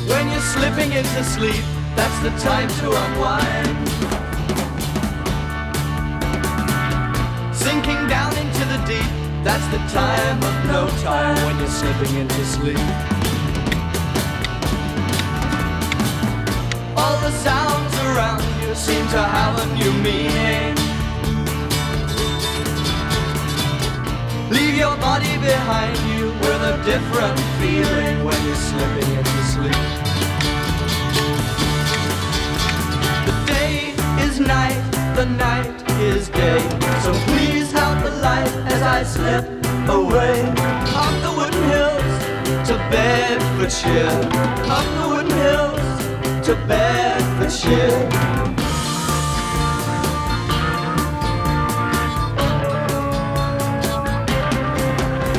When you're slipping into sleep, that's the time to unwind. Sinking down into the deep, that's the time of no time when you're slipping into sleep. All the sounds around you seem to have a new meaning. Leave your body behind you with a different feeling when you're slipping into sleep. The day is night, the night is day. So please help the light as I slip away. Up the wooden hills to Bedfordshire. Up the wooden hills to Bedfordshire.